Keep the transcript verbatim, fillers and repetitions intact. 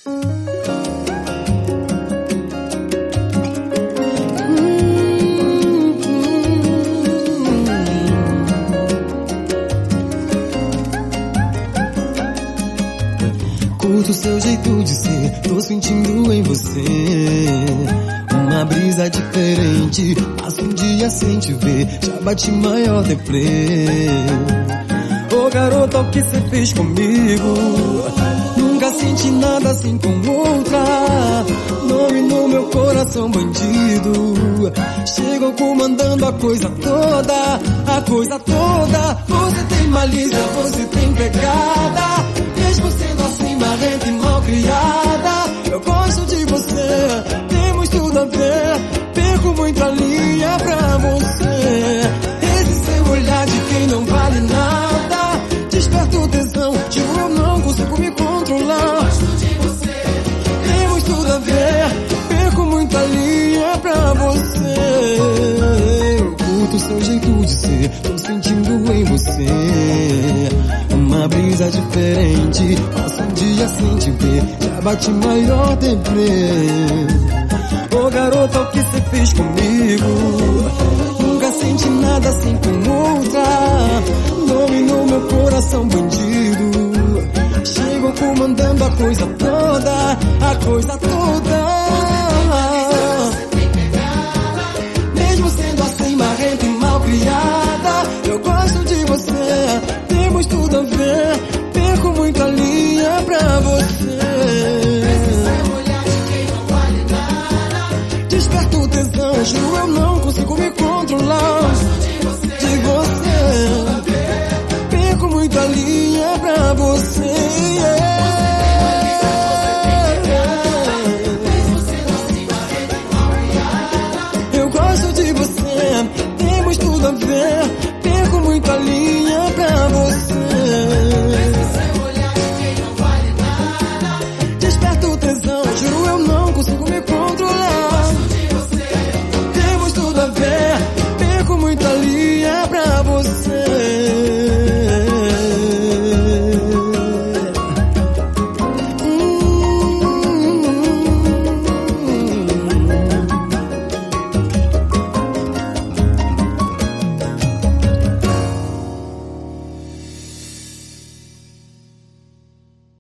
Curto o seu jeito de ser, tô sentindo em você uma brisa diferente. Passa um dia sem te ver, já bate maior deprê. Ô garota, o que cê fez comigo? Nunca senti nada assim com outra. Nome no meu coração, bandido. Chegou comandando a coisa toda, a coisa toda. Você tem malícia, você tem pegada. Mesmo sendo assim, marrenta e mal criada, eu gosto de você, temos tudo a ver. Perco muita linha pra você. Esse seu olhar de quem não vale nada desperta o tesão, juro eu não consigo me controlar. Gosto de você, temos tudo a ver. Perco muita linha pra você. Eu curto o seu jeito de ser, tô sentindo em você uma brisa diferente. Passa um dia sem te ver, já bate maior deprê. Ô garota, o que cê fez comigo? Nunca senti nada assim com outra. Nome no meu coração, bandido. Chegou comandando a coisa toda, a coisa toda. Mesmo sendo assim, marrenta e mal criada, eu gosto de você, temos tudo a ver.